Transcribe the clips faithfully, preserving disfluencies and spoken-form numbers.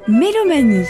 Mélomanie.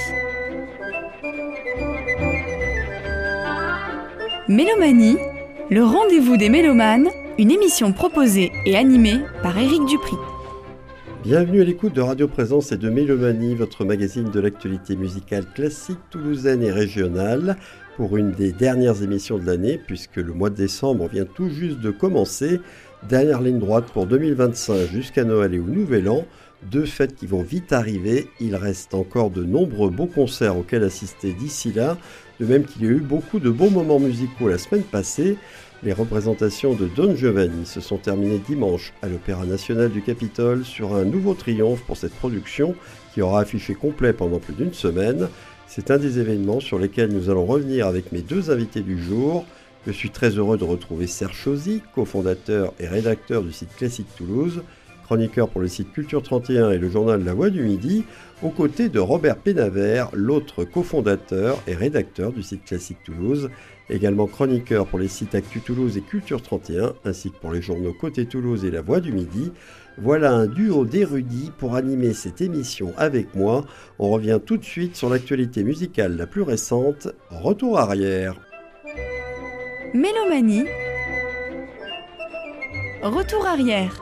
Mélomanie, le rendez-vous des mélomanes, une émission proposée et animée par Éric Dupri. Bienvenue à l'écoute de Radio Présence et de Mélomanie, votre magazine de l'actualité musicale classique, toulousaine et régionale, pour une des dernières émissions de l'année, puisque le mois de décembre vient tout juste de commencer. Dernière ligne droite pour deux mille vingt-cinq jusqu'à Noël et au Nouvel An. Deux fêtes qui vont vite arriver. Il reste encore de nombreux beaux concerts auxquels assister d'ici là. De même qu'il y a eu beaucoup de bons moments musicaux la semaine passée. Les représentations de Don Giovanni se sont terminées dimanche à l'Opéra National du Capitole sur un nouveau triomphe pour cette production qui aura affiché complet pendant plus d'une semaine. C'est un des événements sur lesquels nous allons revenir avec mes deux invités du jour. Je suis très heureux de retrouver Serge Chauzy, cofondateur et rédacteur du site Classique Toulouse, chroniqueur pour le site Culture trente et un et le journal La Voix du Midi, aux côtés de Robert Pénavert, l'autre cofondateur et rédacteur du site Classique Toulouse, également chroniqueur pour les sites Actu Toulouse et Culture trente et un, ainsi que pour les journaux Côté Toulouse et La Voix du Midi. Voilà un duo d'érudits pour animer cette émission avec moi. On revient tout de suite sur l'actualité musicale la plus récente, Retour arrière. Mélomanie. Retour arrière.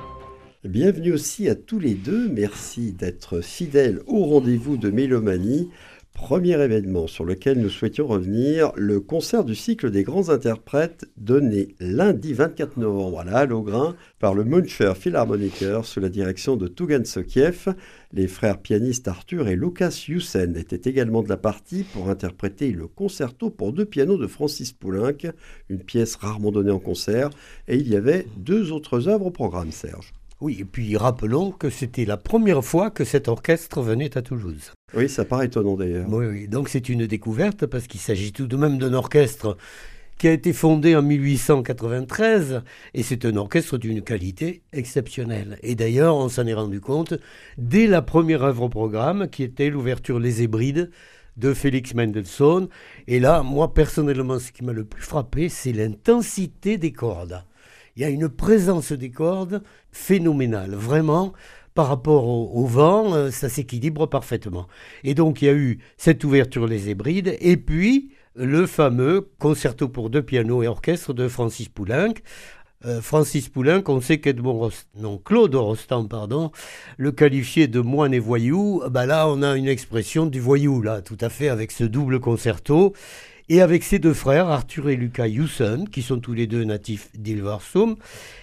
Bienvenue aussi à tous les deux, merci d'être fidèles au rendez-vous de Mélomanie. Premier événement sur lequel nous souhaitions revenir, le concert du cycle des grands interprètes donné lundi vingt-quatre novembre à la Halle au Grain par le Müncher Philharmoniker sous la direction de Tougan Sokiev. Les frères pianistes Arthur et Lukas Jussen étaient également de la partie pour interpréter le concerto pour deux pianos de Francis Poulenc, une pièce rarement donnée en concert, et il y avait deux autres œuvres au programme, Serge. Oui, et puis rappelons que c'était la première fois que cet orchestre venait à Toulouse. Oui, ça paraît étonnant d'ailleurs. Oui, oui, donc c'est une découverte parce qu'il s'agit tout de même d'un orchestre qui a été fondé en mille huit cent quatre-vingt-treize et c'est un orchestre d'une qualité exceptionnelle. Et d'ailleurs, on s'en est rendu compte dès la première œuvre au programme qui était l'ouverture Les Hébrides de Félix Mendelssohn. Et là, moi personnellement, ce qui m'a le plus frappé, c'est l'intensité des cordes. Il y a une présence des cordes phénoménale, vraiment, par rapport au, au vent, ça s'équilibre parfaitement. Et donc il y a eu cette ouverture Les Hébrides, et puis le fameux concerto pour deux pianos et orchestre de Francis Poulenc. Euh, Francis Poulenc, on sait qu'Edmond Rost... non, Claude Rostand, pardon, le qualifiait de moine et voyou. Bah là, on a une expression du voyou, là, tout à fait, avec ce double concerto. Et avec ses deux frères, Arthur et Lukas Jussen, qui sont tous les deux natifs d'Hilversum,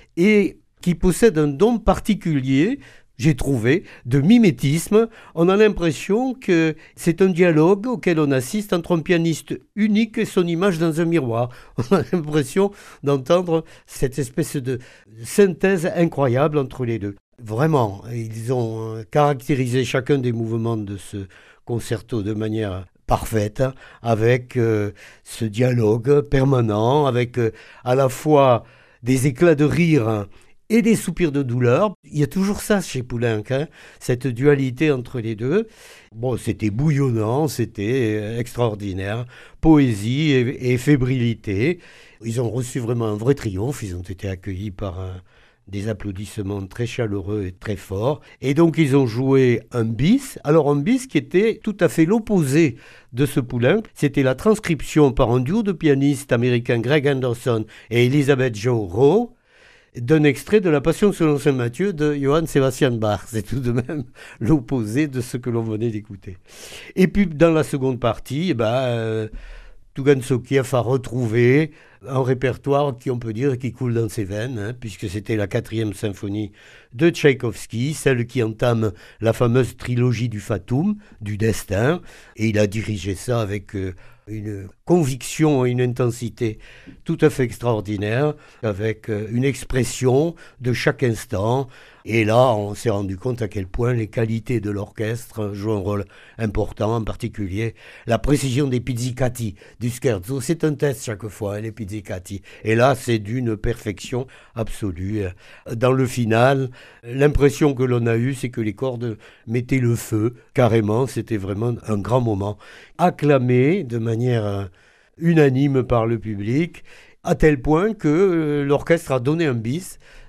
et qui possèdent un don particulier, j'ai trouvé, de mimétisme. On a l'impression que c'est un dialogue auquel on assiste entre un pianiste unique et son image dans un miroir. On a l'impression d'entendre cette espèce de synthèse incroyable entre les deux. Vraiment, ils ont caractérisé chacun des mouvements de ce concerto de manière parfaite, avec euh, ce dialogue permanent, avec euh, à la fois des éclats de rire et des soupirs de douleur. Il y a toujours ça chez Poulenc, hein, cette dualité entre les deux. Bon, c'était bouillonnant, c'était extraordinaire, poésie et, et fébrilité. Ils ont reçu vraiment un vrai triomphe, ils ont été accueillis par un des applaudissements très chaleureux et très forts. Et donc, ils ont joué un bis. Alors, un bis qui était tout à fait l'opposé de ce Poulenc. C'était la transcription par un duo de pianistes américains, Greg Anderson et Elizabeth Jo Rowe, d'un extrait de la Passion selon saint Matthieu de Johann Sebastian Bach. C'est tout de même l'opposé de ce que l'on venait d'écouter. Et puis, dans la seconde partie, eh ben, euh, Tougan Sokiev a retrouvé un répertoire qui, on peut dire, qui coule dans ses veines, hein, puisque c'était la quatrième symphonie de Tchaïkovski, celle qui entame la fameuse trilogie du Fatum, du destin, et il a dirigé ça avec euh, une conviction et une intensité tout à fait extraordinaire, avec euh, une expression de chaque instant. Et là, on s'est rendu compte à quel point les qualités de l'orchestre jouent un rôle important, en particulier la précision des pizzicati du scherzo. C'est un test chaque fois, hein, les pizzicati. Et là, c'est d'une perfection absolue. Dans le final, l'impression que l'on a eue, c'est que les cordes mettaient le feu, carrément. C'était vraiment un grand moment. Acclamé de manière unanime par le public, à tel point que l'orchestre a donné un bis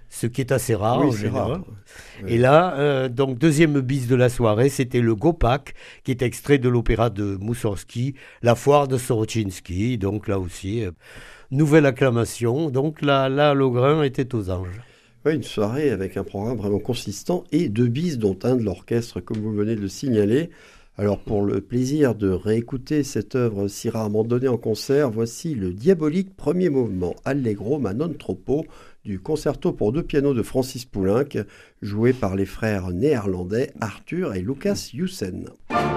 ce qui est assez rare oui, en c'est général. rare. Et là, euh, donc deuxième bis de la soirée, c'était le Gopak, qui est extrait de l'opéra de Moussorgsky, La foire de Soroczynski. Donc là aussi, euh, nouvelle acclamation. Donc là, là, Lohengrin était aux anges. Oui, une soirée avec un programme vraiment consistant et deux bis, dont un de l'orchestre, comme vous venez de le signaler. Alors, pour le plaisir de réécouter cette œuvre si rarement donnée en concert, voici le diabolique premier mouvement, Allegro ma non troppo, du concerto pour deux pianos de Francis Poulenc, joué par les frères néerlandais Arthur et Lucas Jussen.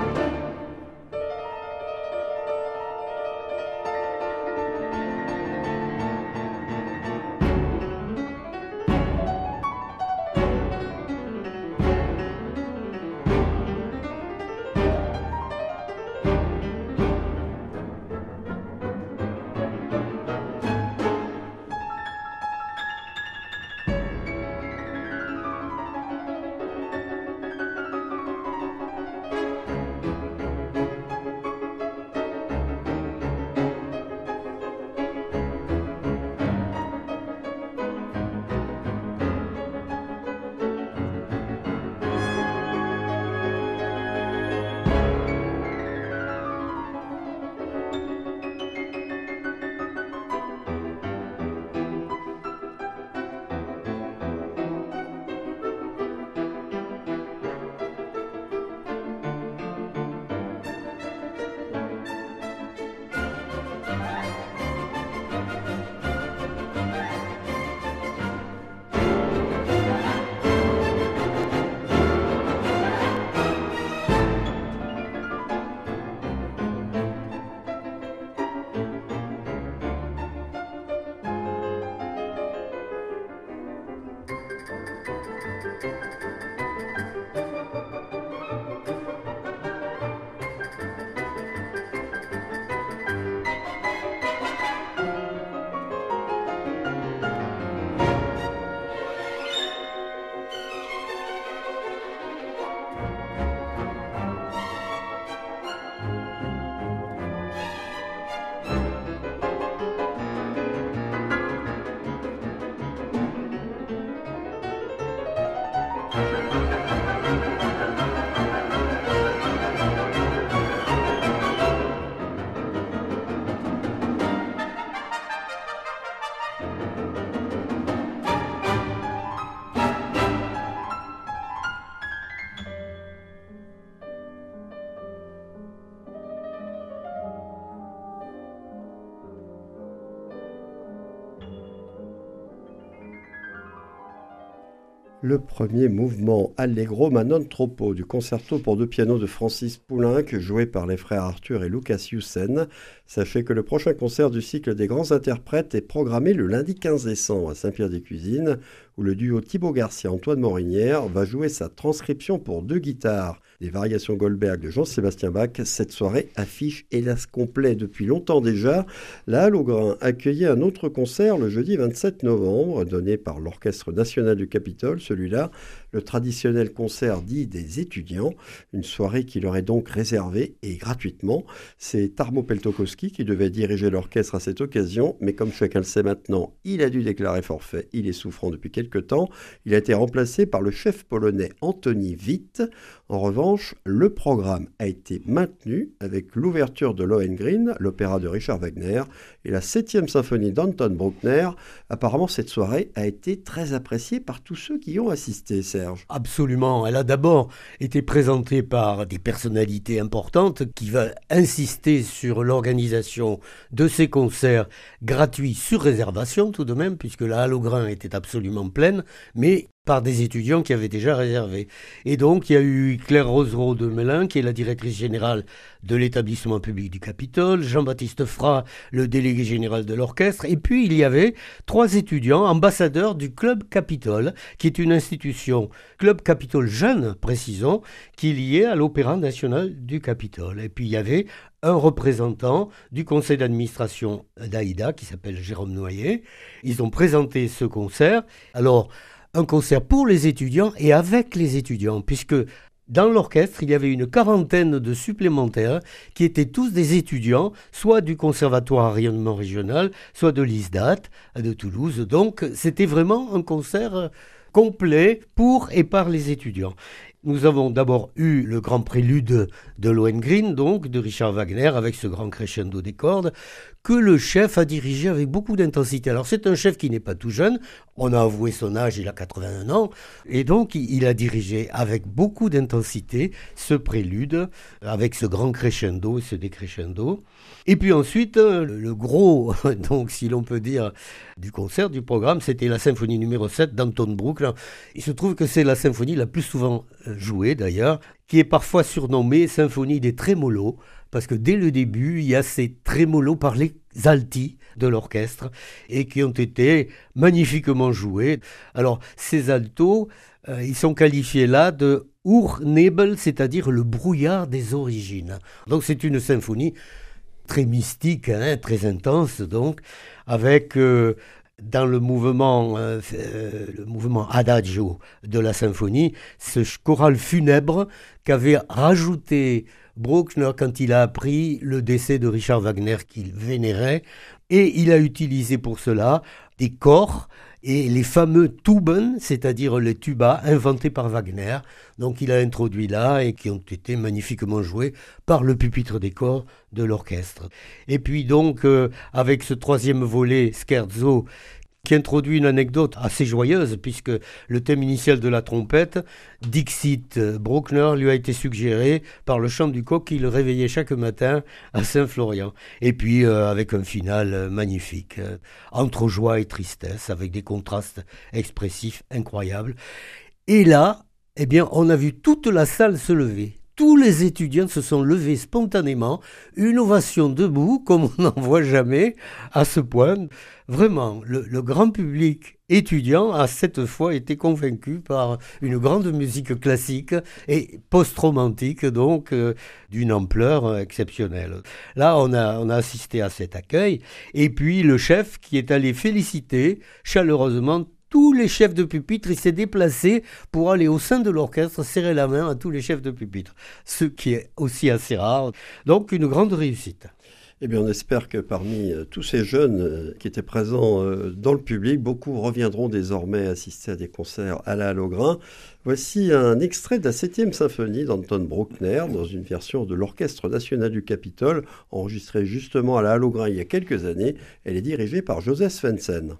Le premier mouvement Allegro ma non troppo du concerto pour deux pianos de Francis Poulenc, joué par les frères Arthur et Lucas Jussen. Sachez que le prochain concert du cycle des grands interprètes est programmé le lundi quinze décembre à Saint-Pierre-des-Cuisines, où le duo Thibaut Garcia-Antoine Morinière va jouer sa transcription pour deux guitares des variations Goldberg de Jean-Sébastien Bach. Cette soirée affiche hélas complet depuis longtemps déjà. La Halle au Grain accueillait un autre concert le jeudi vingt-sept novembre, donné par l'Orchestre national du Capitole, celui-là, le traditionnel concert dit des étudiants, une soirée qui leur est donc réservée et gratuitement. C'est Tarmo Peltokoski qui devait diriger l'orchestre à cette occasion, mais comme chacun le sait maintenant, il a dû déclarer forfait, il est souffrant depuis quelque temps. Il a été remplacé par le chef polonais Antoni Witt. En revanche, le programme a été maintenu avec l'ouverture de Lohengrin, l'opéra de Richard Wagner, et la septième symphonie d'Anton Bruckner. Apparemment, cette soirée a été très appréciée par tous ceux qui y ont assisté, Serge. Absolument. Elle a d'abord été présentée par des personnalités importantes qui vont insister sur l'organisation de ces concerts gratuits sur réservation tout de même, puisque la Halle au Grain était absolument pleine, mais par des étudiants qui avaient déjà réservé. Et donc, il y a eu Claire Rosereau de Melun, qui est la directrice générale de l'établissement public du Capitole, Jean-Baptiste Frat, le délégué général de l'orchestre, et puis il y avait trois étudiants ambassadeurs du Club Capitole, qui est une institution, Club Capitole jeune, précisons, qui est liée à l'Opéra national du Capitole. Et puis il y avait un représentant du conseil d'administration d'Aïda, qui s'appelle Jérôme Noyer. Ils ont présenté ce concert. Alors, un concert pour les étudiants et avec les étudiants, puisque dans l'orchestre, il y avait une quarantaine de supplémentaires qui étaient tous des étudiants, soit du Conservatoire à rayonnement régional, soit de l'I S D A T de Toulouse. Donc c'était vraiment un concert complet pour et par les étudiants. Nous avons d'abord eu le grand prélude de Lohengrin, donc de Richard Wagner, avec ce grand crescendo des cordes, que le chef a dirigé avec beaucoup d'intensité. Alors c'est un chef qui n'est pas tout jeune, on a avoué son âge, il a quatre-vingt-un ans, et donc il a dirigé avec beaucoup d'intensité ce prélude, avec ce grand crescendo et ce décrescendo. Et puis ensuite, le gros, donc si l'on peut dire, du concert, du programme, c'était la symphonie numéro sept d'Anton Bruckner. Il se trouve que c'est la symphonie la plus souvent jouée d'ailleurs, qui est parfois surnommée symphonie des trémolos, parce que dès le début, il y a ces trémolos par les alti de l'orchestre et qui ont été magnifiquement joués. Alors, ces altos, euh, ils sont qualifiés là de Urnebel, c'est-à-dire le brouillard des origines. Donc, c'est une symphonie très mystique, hein, très intense, donc, avec... Euh, dans le mouvement, euh, euh, le mouvement adagio de la symphonie, ce choral funèbre qu'avait rajouté Bruckner quand il a appris le décès de Richard Wagner qu'il vénérait, et il a utilisé pour cela des corps et les fameux Tuben, c'est-à-dire les tubas inventés par Wagner, donc il a introduit là et qui ont été magnifiquement joués par le pupitre des corps de l'orchestre. Et puis donc, euh, avec ce troisième volet, Scherzo, qui introduit une anecdote assez joyeuse, puisque le thème initial de la trompette, Dixit Bruckner, lui a été suggéré par le chant du coq qui le réveillait chaque matin à Saint-Florian. Et puis euh, avec un final euh, magnifique, euh, entre joie et tristesse, avec des contrastes expressifs incroyables. Et là, eh bien, on a vu toute la salle se lever. Tous les étudiants se sont levés spontanément, une ovation debout, comme on n'en voit jamais, à ce point. Vraiment, le, le grand public étudiant a cette fois été convaincu par une grande musique classique et post-romantique, donc euh, d'une ampleur exceptionnelle. Là, on a, on a assisté à cet accueil, et puis le chef qui est allé féliciter chaleureusement tous les chefs de pupitre, il s'est déplacé pour aller au sein de l'orchestre serrer la main à tous les chefs de pupitre, ce qui est aussi assez rare. Donc une grande réussite. Eh bien, on espère que parmi euh, tous ces jeunes euh, qui étaient présents euh, dans le public, beaucoup reviendront désormais assister à des concerts à la Hallogrin. Voici un extrait de la septième symphonie d'Anton Bruckner dans une version de l'Orchestre national du Capitole, enregistrée justement à la Hallogrin il y a quelques années. Elle est dirigée par Joseph Svendsen.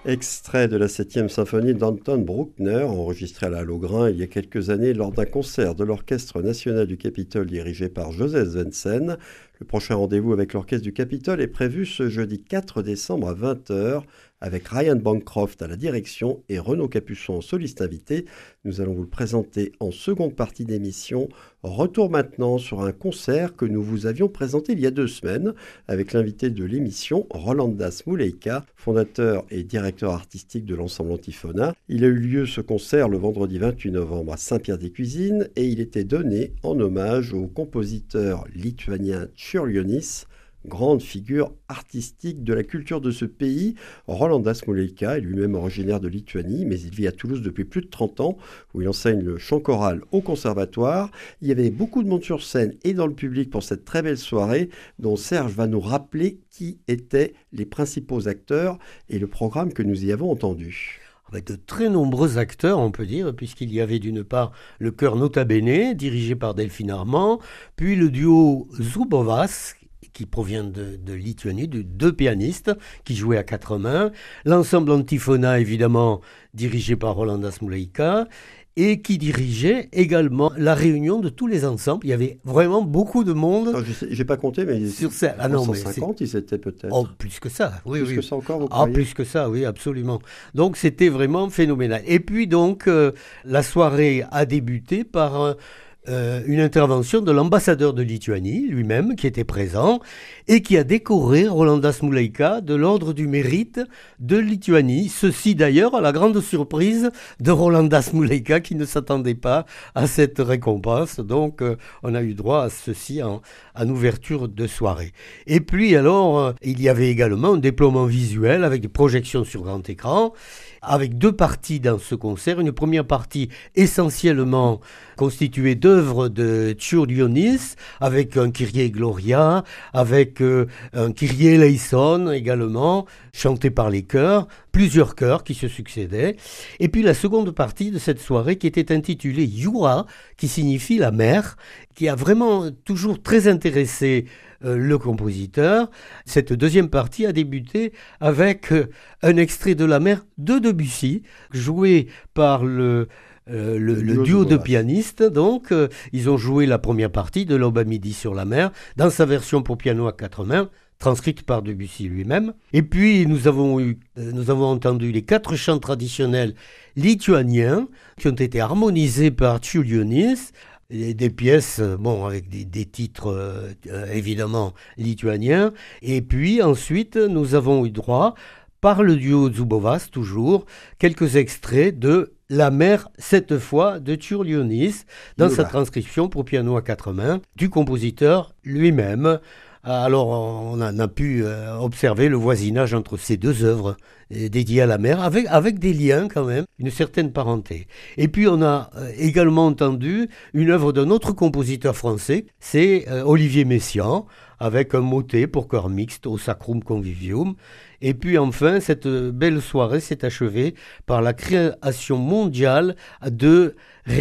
Extrait de la septième symphonie d'Anton Bruckner, enregistrée à la Lohengrin il y a quelques années lors d'un concert de l'Orchestre national du Capitole dirigé par Joseph Svensen. Le prochain rendez-vous avec l'Orchestre du Capitole est prévu ce jeudi quatre décembre à vingt heures avec Ryan Bancroft à la direction et Renaud Capuçon en soliste invité. Nous allons vous le présenter en seconde partie d'émission. Retour maintenant sur un concert que nous vous avions présenté il y a deux semaines avec l'invité de l'émission, Rolanda Smolejka, fondateur et directeur artistique de l'ensemble Antifona. Il a eu lieu ce concert le vendredi vingt-huit novembre à Saint-Pierre-des-Cuisines et il était donné en hommage au compositeur lituanien Čiurlionis, grande figure artistique de la culture de ce pays. Rolanda Smolejka est lui-même originaire de Lituanie, mais il vit à Toulouse depuis plus de trente ans, où il enseigne le chant choral au conservatoire. Il y avait beaucoup de monde sur scène et dans le public pour cette très belle soirée, dont Serge va nous rappeler qui étaient les principaux acteurs et le programme que nous y avons entendu. Avec de très nombreux acteurs, on peut dire, puisqu'il y avait d'une part le chœur Nota Bene, dirigé par Delphine Armand, puis le duo Zubovas, qui provient de, de Lituanie, de deux pianistes qui jouaient à quatre mains, l'ensemble Antifona, évidemment, dirigé par Rolanda Smolejka, et qui dirigeait également la réunion de tous les ensembles. Il y avait vraiment beaucoup de monde. Non, je n'ai pas compté, mais sur scène. Ah non, cent cinquante, ils étaient peut-être. Oh, plus que ça. Oui, plus oui. que ça encore, vous Ah, croyez? plus que ça, oui, absolument. Donc, c'était vraiment phénoménal. Et puis, donc, euh, la soirée a débuté par Euh, Euh, une intervention de l'ambassadeur de Lituanie lui-même qui était présent et qui a décoré Rolanda Smolejka de l'ordre du mérite de Lituanie. Ceci d'ailleurs à la grande surprise de Rolanda Smolejka qui ne s'attendait pas à cette récompense. Donc euh, on a eu droit à ceci en, en ouverture de soirée. Et puis alors euh, il y avait également un déploiement visuel avec des projections sur grand écran, avec deux parties dans ce concert. Une première partie essentiellement constituée d'œuvres de Čiurlionis, avec un Kyrie Gloria, avec euh, un Kyrie eleison également, chanté par les chœurs, plusieurs chœurs qui se succédaient. Et puis la seconde partie de cette soirée qui était intitulée Jura, qui signifie la mer, qui a vraiment toujours très intéressé Euh, le compositeur. Cette deuxième partie a débuté avec euh, un extrait de La mer de Debussy, joué par le, euh, le, le, le duo de pianistes. Donc, euh, ils ont joué la première partie de L'Aube à midi sur la mer, dans sa version pour piano à quatre mains, transcrite par Debussy lui-même. Et puis, nous avons, eu, euh, nous avons entendu les quatre chants traditionnels lituaniens, qui ont été harmonisés par Čiurlionis, des pièces, bon, avec des, des titres euh, évidemment lituaniens. Et puis ensuite, nous avons eu droit, par le duo Zubovas toujours, quelques extraits de La mer, cette fois, de Čiurlionis, dans Yoba. Sa transcription pour piano à quatre mains, du compositeur lui-même. Alors, on a, on a pu euh, observer le voisinage entre ces deux œuvres euh, dédiées à la mer, avec, avec des liens quand même, une certaine parenté. Et puis, on a euh, également entendu une œuvre d'un autre compositeur français, c'est euh, Olivier Messiaen, avec un motet pour chœur mixte au Sacrum Convivium. Et puis enfin, cette belle soirée s'est achevée par la création mondiale de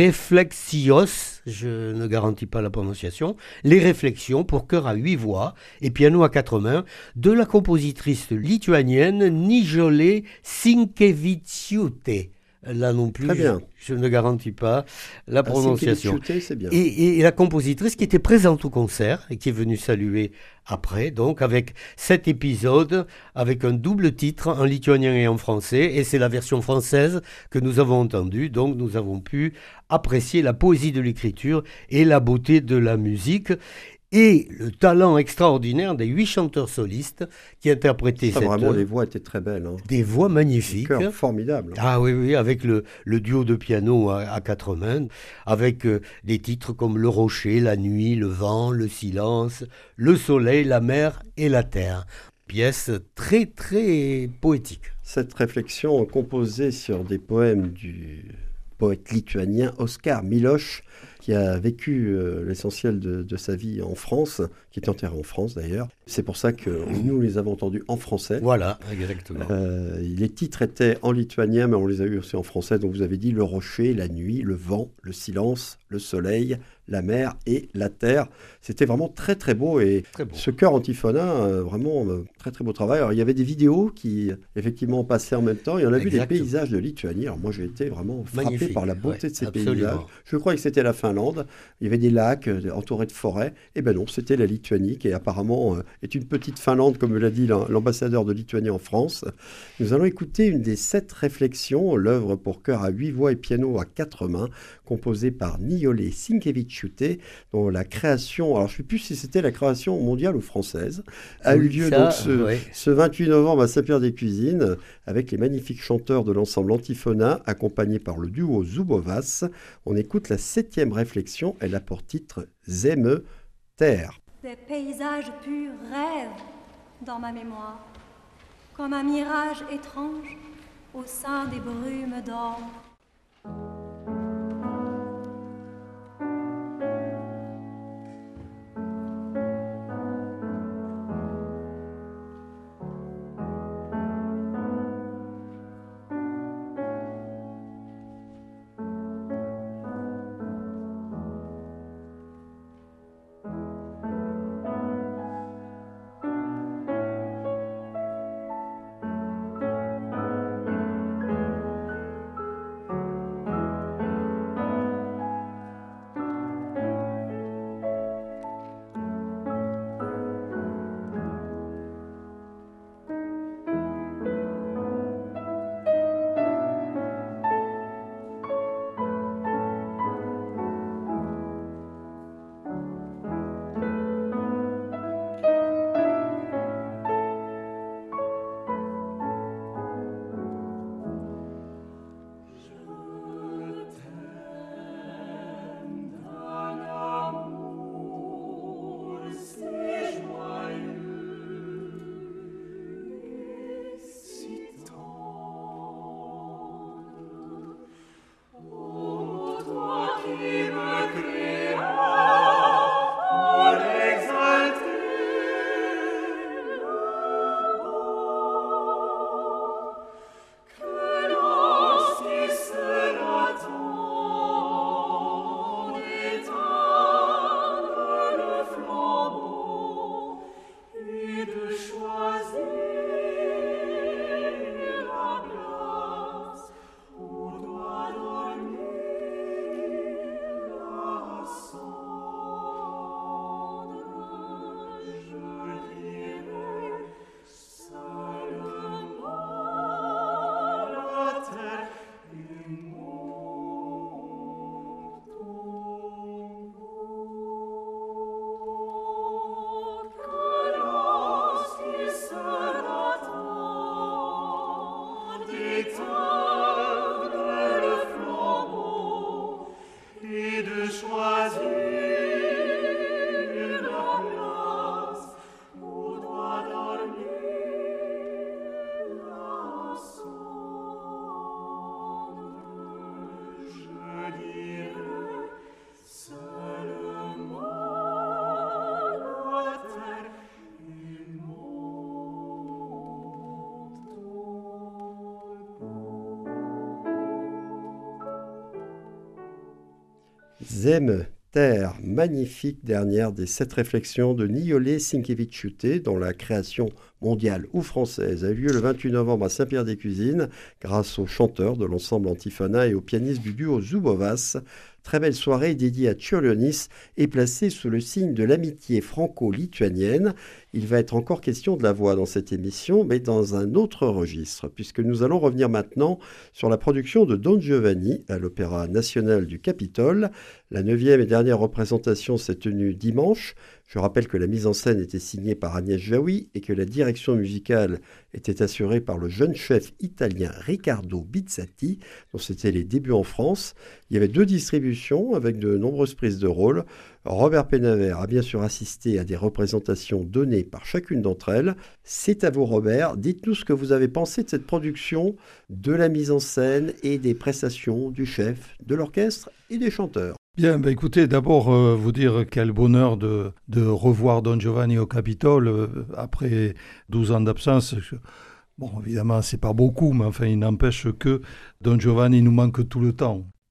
Reflexios, je ne garantis pas la prononciation, les réflexions pour chœur à huit voix et piano à quatre mains de la compositrice lituanienne Nijolė Sinkevičiūtė. Là non plus, je, je ne garantis pas la prononciation. C'est bien. Et, et la compositrice qui était présente au concert et qui est venue saluer après, donc avec cet épisode, avec un double titre en lituanien et en français, et c'est la version française que nous avons entendue, donc nous avons pu apprécier la poésie de l'écriture et la beauté de la musique. Et le talent extraordinaire des huit chanteurs solistes qui interprétaient ça, cette vraiment, les voix étaient très belles. Hein. Des voix magnifiques. Des chœurs formidables. Ah oui, oui, avec le, le duo de piano à, à quatre mains, avec euh, des titres comme Le Rocher, La Nuit, Le Vent, Le Silence, Le Soleil, La Mer et La Terre. Pièce très, très poétique. Cette réflexion composée sur des poèmes du poète lituanien Oskar Miloš, qui a vécu euh, l'essentiel de, de sa vie en France, qui est enterré en France d'ailleurs. C'est pour ça que nous les avons entendus en français. Voilà, exactement. Euh, les titres étaient en lituanien, mais on les a eu aussi en français. Donc vous avez dit Le Rocher, La Nuit, Le Vent, Le Silence, Le Soleil, la mer et la terre. C'était vraiment très très beau et Très beau. ce chœur antiphonin, euh, vraiment euh, très très beau travail. Alors il y avait des vidéos qui effectivement passaient en même temps et on a vu des Exact. paysages de Lituanie. Alors moi j'ai été vraiment frappé Magnifique. par la beauté Ouais, de ces absolument. paysages. Je crois que c'était la Finlande. Il y avait des lacs euh, entourés de forêts. Et ben non, c'était la Lituanie qui apparemment euh, est une petite Finlande, comme l'a dit l'am- l'ambassadeur de Lituanie en France. Nous allons écouter une des sept réflexions, l'œuvre pour chœur à huit voix et piano à quatre mains, composée par Niolé Sinkevičiūtė, dont la création, alors je ne sais plus si c'était la création mondiale ou française, a Oui, eu lieu ça, donc ce, ouais. ce vingt-huit novembre à Saint-Pierre-des-Cuisines, avec les magnifiques chanteurs de l'ensemble Antifona, accompagnés par le duo Zubovas. On écoute la septième réflexion, elle a pour titre Zeme Terre. Des paysages purs rêvent dans ma mémoire, comme un mirage étrange au sein des brumes d'or. Zeme Terre, magnifique dernière des sept réflexions de Niolé Sinkevičiūtė, dont la création mondiale ou française a eu lieu le vingt-huit novembre à Saint-Pierre-des-Cuisines, grâce aux chanteurs de l'ensemble Antifona et aux pianistes du duo Zubovas. Très belle soirée dédiée à Čiurlionis et placée sous le signe de l'amitié franco-lituanienne. Il va être encore question de la voix dans cette émission, mais dans un autre registre, puisque nous allons revenir maintenant sur la production de Don Giovanni à l'Opéra national du Capitole. La neuvième et dernière représentation s'est tenue dimanche. Je rappelle que la mise en scène était signée par Agnès Jaoui et que la direction musicale était assurée par le jeune chef italien Riccardo Bizzatti, dont c'était les débuts en France. Il y avait deux distributions avec de nombreuses prises de rôle. Robert Penavert a bien sûr assisté à des représentations données par chacune d'entre elles. C'est à vous, Robert. Dites-nous ce que vous avez pensé de cette production, de la mise en scène et des prestations du chef, de l'orchestre et des chanteurs. Bien, bah écoutez, d'abord euh, vous dire quel bonheur de, de revoir Don Giovanni au Capitole euh, après douze ans d'absence. Bon, évidemment, c'est pas beaucoup, mais enfin, il n'empêche que Don Giovanni nous manque tout le temps.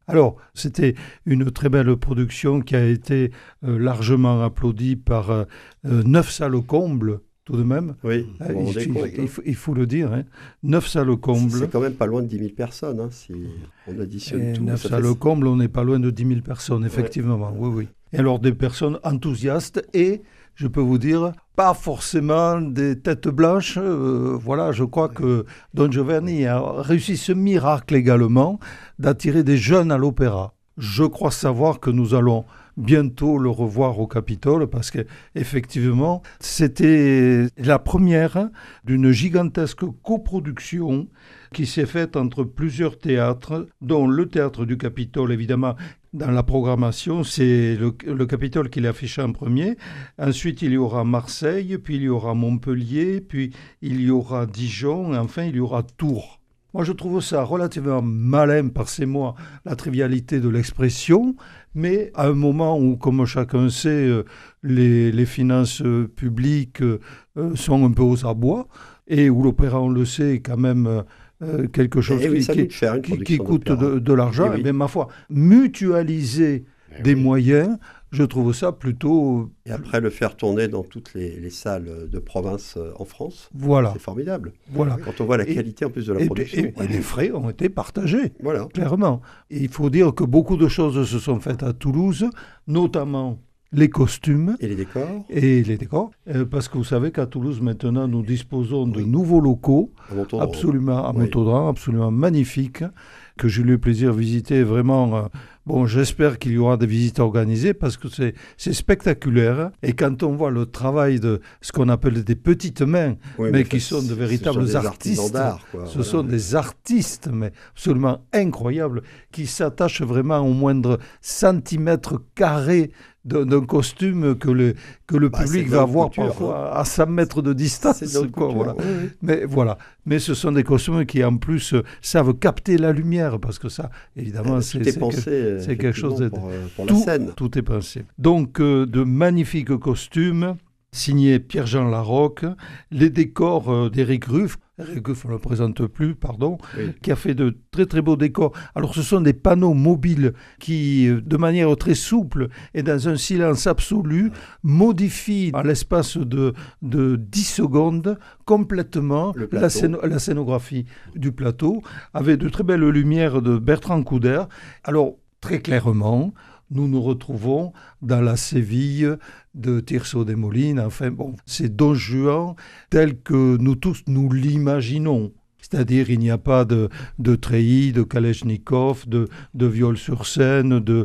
Alors, c'était une très belle production qui a été euh, largement applaudie par euh, euh, neuf salles au comble, tout de même. Oui, Euh, vous vous il, rendez il- compte, il hein. faut, il faut le dire, hein. neuf salles au C'est comble. quand même pas loin de dix mille personnes, hein, si on additionne Et tout. neuf ça salles fait- au comble, on n'est pas loin de dix mille personnes, effectivement. Oui, oui. Et alors, des personnes enthousiastes et, je peux vous dire, pas forcément des têtes blanches. Euh, voilà, je crois que Don Giovanni a réussi ce miracle également d'attirer des jeunes à l'opéra. Je crois savoir que nous allons bientôt le revoir au Capitole parce qu'effectivement, c'était la première d'une gigantesque coproduction qui s'est faite entre plusieurs théâtres, dont le théâtre du Capitole, évidemment. Dans la programmation, c'est le, le Capitole qui l'affiche en premier. Ensuite, il y aura Marseille, puis il y aura Montpellier, puis il y aura Dijon, et enfin, il y aura Tours. Moi, je trouve ça relativement malin, passez-moi la trivialité de l'expression, mais à un moment où, comme chacun sait, euh, les, les finances euh, publiques euh, sont un peu aux abois, et où l'opéra, on le sait, est quand même euh, quelque chose Eh oui, qui, ça qui- coûte cher, une qui- qui production coûte d'opéra. de, de l'argent, Eh oui. mais ma foi, mutualiser Eh des oui. moyens, je trouve ça plutôt... Et après, le faire tourner dans toutes les, les salles de province euh, en France, Voilà, c'est formidable. voilà. Quand on voit la Et- qualité en plus de la Et, production. et- et les frais ont été partagés. Voilà. Clairement. Et il faut dire que beaucoup de choses se sont faites à Toulouse, notamment les costumes Et les décors et les décors, euh, parce que vous savez qu'à Toulouse, maintenant, nous disposons de Oui. nouveaux locaux, à Montauban. absolument, à Oui. Montauban, absolument magnifiques, que j'ai eu le plaisir de visiter vraiment. euh, bon, j'espère qu'il y aura des visites organisées, parce que c'est, c'est spectaculaire. Et quand on voit le travail de ce qu'on appelle des petites mains, Oui, mais enfin, qui sont de ce véritables des artisans artistes. d'art, quoi. Ce Voilà. sont des artistes, mais absolument incroyables, qui s'attachent vraiment au moindre centimètre carré d'un, d'un costume que le, que le Bah, c'est public de va la haute voir couture, parfois à cent mètres de distance. C'est de la haute quoi, couture, voilà. oui, oui. Mais voilà. Mais ce sont des costumes qui, en plus, euh, savent capter la lumière, parce que ça, évidemment, Euh, c'est, tout est c'est pensé, que- c'est quelque chose de... effectivement, pour, euh, pour la tout, scène. tout est pensé. Donc, euh, de magnifiques costumes, signés Pierre-Jean Larocque, les décors euh, d'Éric Ruff. Éric Ruff, on ne le présente plus, pardon, Oui. qui a fait de très très beaux décors. Alors ce sont des panneaux mobiles qui, euh, de manière très souple et dans un silence absolu, modifient en l'espace de, de dix secondes complètement Le la, plateau. scéno- la scénographie du plateau, avec de très belles lumières de Bertrand Couder. Alors, très clairement, nous nous retrouvons dans la Séville de Tirso de Molina. Enfin bon, c'est Don Juan tel que nous tous nous l'imaginons. C'est-à-dire, il n'y a pas de, de treillis, de kalachnikov, de, de viol sur scène, de,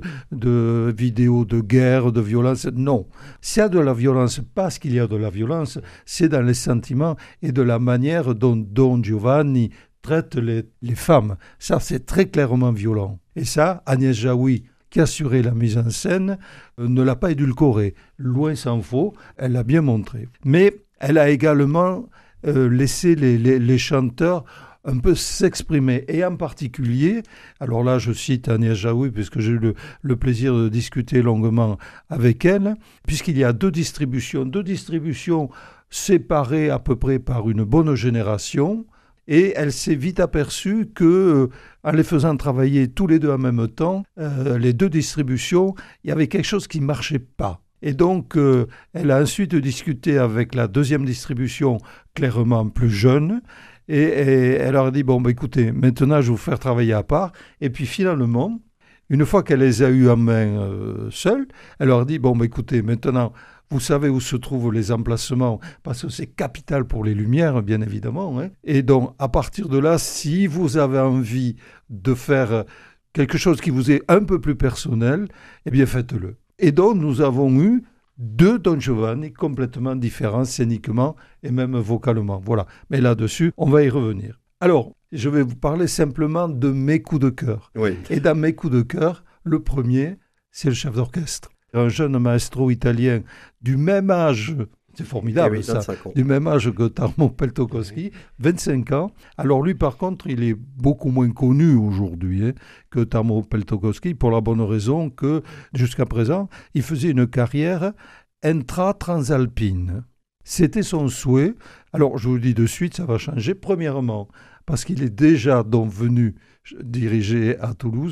de vidéos de guerre, de violence. Non. S'il y a de la violence, parce qu'il y a de la violence, c'est dans les sentiments et de la manière dont Don Giovanni traite les, les femmes. Ça, c'est très clairement violent. Et ça, Agnès Jaoui, qui assurait la mise en scène, euh, ne l'a pas édulcoré. Loin s'en faut, elle l'a bien montré. Mais elle a également euh, laissé les, les, les chanteurs un peu s'exprimer. Et en particulier, alors là je cite Agnès Jaoui, puisque j'ai eu le, le plaisir de discuter longuement avec elle, puisqu'il y a deux distributions, deux distributions séparées à peu près par une bonne génération. Et elle s'est vite aperçue que, euh, en les faisant travailler tous les deux en même temps, euh, les deux distributions, il y avait quelque chose qui ne marchait pas. Et donc, euh, elle a ensuite discuté avec la deuxième distribution, clairement plus jeune, et, et elle leur a dit, bon, bah, écoutez, maintenant, je vais vous faire travailler à part. Et puis, finalement, une fois qu'elle les a eus en main euh, seules, elle leur a dit, bon, bah, écoutez, maintenant... Vous savez où se trouvent les emplacements, parce que c'est capital pour les lumières, bien évidemment. Hein. Et donc, à partir de là, si vous avez envie de faire quelque chose qui vous est un peu plus personnel, eh bien, faites-le. Et donc, nous avons eu deux Don Giovanni complètement différents, scéniquement et même vocalement. Voilà. Mais là-dessus, on va y revenir. Alors, je vais vous parler simplement de mes coups de cœur. Oui. Et dans mes coups de cœur, le premier, c'est le chef d'orchestre. Un jeune maestro italien du même âge, c'est formidable Eh oui, ça, vingt-cinq ans. du même âge que Tarmo Peltokoski, vingt-cinq ans. Alors lui par contre, il est beaucoup moins connu aujourd'hui hein, que Tarmo Peltokoski, pour la bonne raison que jusqu'à présent, il faisait une carrière intra-transalpine. C'était son souhait. Alors je vous le dis de suite, ça va changer. Premièrement, parce qu'il est déjà donc venu diriger à Toulouse,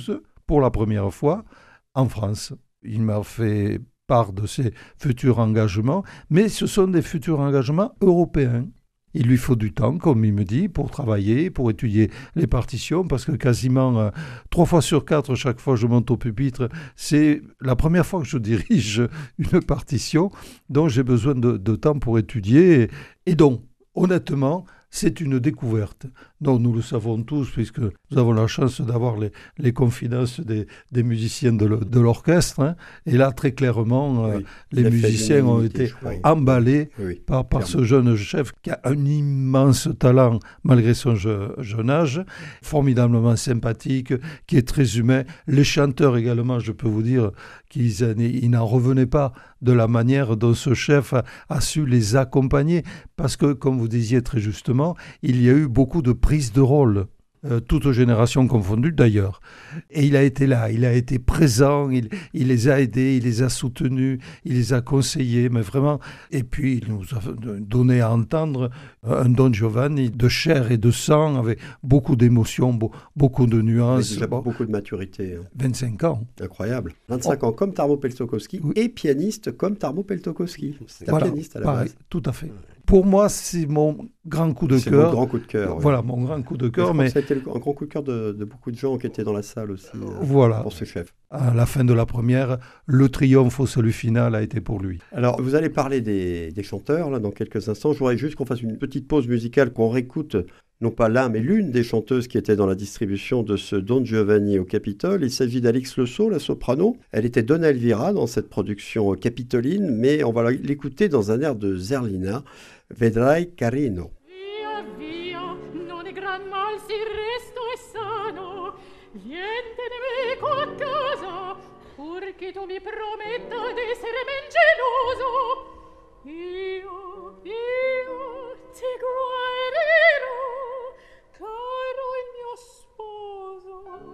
pour la première fois en France. Il m'a fait part de ses futurs engagements, mais ce sont des futurs engagements européens. Il lui faut du temps, comme il me dit, pour travailler, pour étudier les partitions, parce que quasiment euh, trois fois sur quatre, chaque fois que je monte au pupitre, c'est la première fois que je dirige une partition, donc j'ai besoin de, de temps pour étudier. Et, et donc, honnêtement, c'est une découverte. Donc nous le savons tous, puisque nous avons la chance d'avoir les, les confidences des, des musiciens de, le, de l'orchestre. Hein. Et là, très clairement, oui, euh, les musiciens ont été emballés oui, par, par ce jeune chef qui a un immense talent, malgré son je, jeune âge, formidablement sympathique, qui est très humain. Les chanteurs également, je peux vous dire qu'ils ils n'en revenaient pas de la manière dont ce chef a, a su les accompagner. Parce que, comme vous disiez très justement, il y a eu beaucoup de prises de rôle, euh, toutes générations confondues d'ailleurs. Et il a été là, il a été présent, il, il les a aidés, il les a soutenus, il les a conseillés, mais vraiment. Et puis il nous a donné à entendre un Don Giovanni de chair et de sang, avec beaucoup d'émotions, beau, beaucoup de nuances. Il a bon. beaucoup de maturité. Hein. vingt-cinq ans. Incroyable. vingt-cinq oh. ans comme Tarmo Peltokoski oui. et pianiste comme Tarmo Peltokoski. C'est un voilà, pianiste à la pareil, base. Tout à fait. Pour moi, c'est mon grand coup de c'est cœur. C'est mon grand coup de cœur. Voilà, oui. mon grand coup de cœur. Mais mais... c'était un grand coup de cœur de, de beaucoup de gens qui étaient dans la salle aussi euh, voilà. pour ce chef. À la fin de la première, le triomphe au salut final a été pour lui. Alors, vous allez parler des, des chanteurs là, dans quelques instants. Je voudrais juste qu'on fasse une petite pause musicale, qu'on réécoute non pas l'un, mais l'une des chanteuses qui était dans la distribution de ce Don Giovanni au Capitole. Il s'agit d'Alix Le Sceau, la soprano. Elle était Donna Elvira dans cette production capitoline, mais on va l'écouter dans un air de Zerlina, Vedrai carino. Via, via, non è gran mal si resto e sano, vientene con casa, purché tu mi prometta d'essere men geloso. Io, io ti guarirò, caro il mio sposo.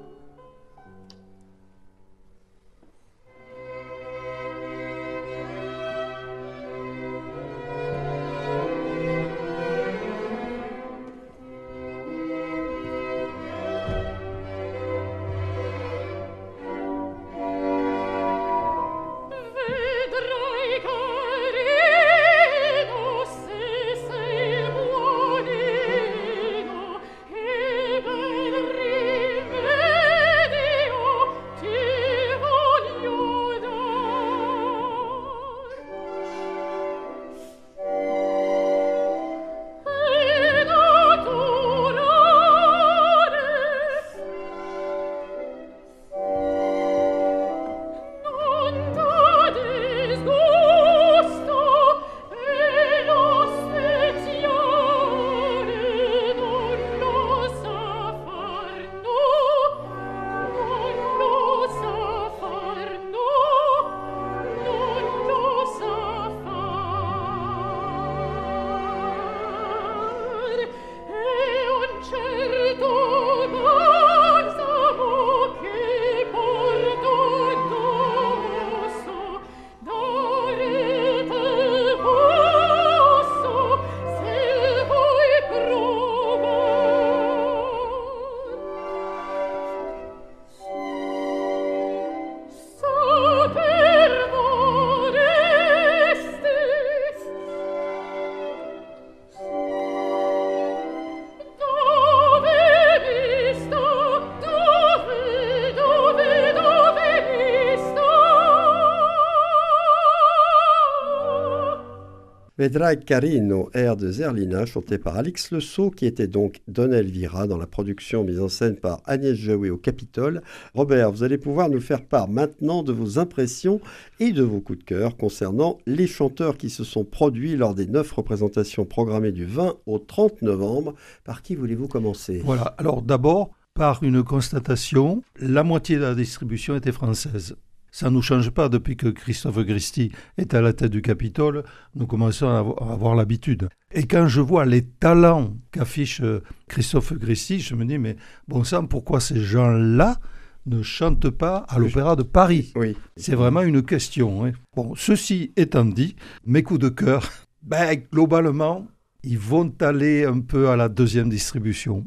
Vedrai carino, air de Zerlina, chanté par Alix Le Sceau, qui était donc Donna Elvira dans la production mise en scène par Agnès Jaoui au Capitole. Robert, vous allez pouvoir nous faire part maintenant de vos impressions et de vos coups de cœur concernant les chanteurs qui se sont produits lors des neuf représentations programmées du vingt au trente novembre. Par qui voulez-vous commencer ? Voilà, alors d'abord, par une constatation, la moitié de la distribution était française. Ça ne nous change pas depuis que Christophe Gristi est à la tête du Capitole, nous commençons à avoir, à avoir l'habitude. Et quand je vois les talents qu'affiche Christophe Gristi, je me dis, mais bon sang, pourquoi ces gens-là ne chantent pas à l'Opéra de Paris ? Oui. C'est vraiment une question. Hein. Bon, ceci étant dit, mes coups de cœur, ben, globalement, ils vont aller un peu à la deuxième distribution.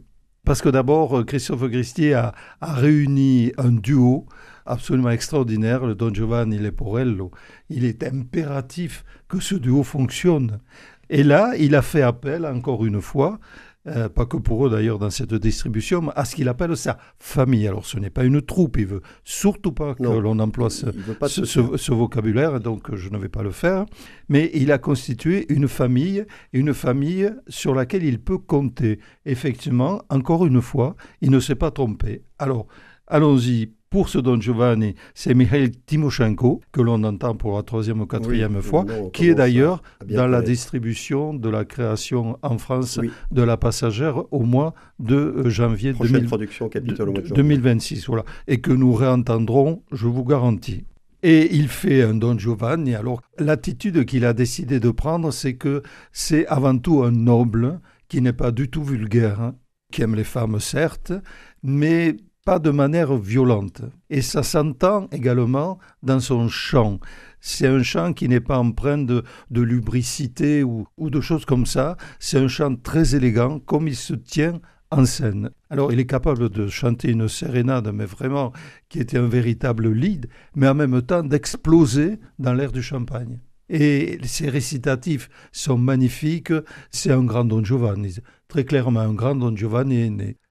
Parce que d'abord, Christophe Gristier a, a réuni un duo absolument extraordinaire, le Don Giovanni Leporello. Il est impératif que ce duo fonctionne. Et là, il a fait appel, encore une fois, euh, pas que pour eux d'ailleurs dans cette distribution, mais à ce qu'il appelle sa famille. Alors ce n'est pas une troupe, il ne veut surtout pas que non, l'on emploie ce, ce, ce, ce vocabulaire, donc je ne vais pas le faire. Mais il a constitué une famille, une famille sur laquelle il peut compter. Effectivement, encore une fois, il ne s'est pas trompé. Alors, allons-y. Pour ce Don Giovanni, c'est Mikhail Timoshenko, que l'on entend pour la troisième ou quatrième oui, fois, non, qui est d'ailleurs dans connaître. La distribution de la création en France oui. de La Passagère au mois de janvier deux mille, production Capitole au mois de janvier. deux mille vingt-six. Voilà, et que nous réentendrons, je vous garantis. Et il fait un Don Giovanni. Alors, l'attitude qu'il a décidé de prendre, c'est que c'est avant tout un noble qui n'est pas du tout vulgaire, hein, qui aime les femmes, certes, mais pas de manière violente. Et ça s'entend également dans son chant. C'est un chant qui n'est pas empreint de, de lubricité ou, ou de choses comme ça. C'est un chant très élégant, comme il se tient en scène. Alors, il est capable de chanter une sérénade, mais vraiment, qui était un véritable lead, mais en même temps d'exploser dans l'air du champagne. Et ses récitatifs sont magnifiques. C'est un grand Don Giovanni. Très clairement, un grand Don Giovanni est né.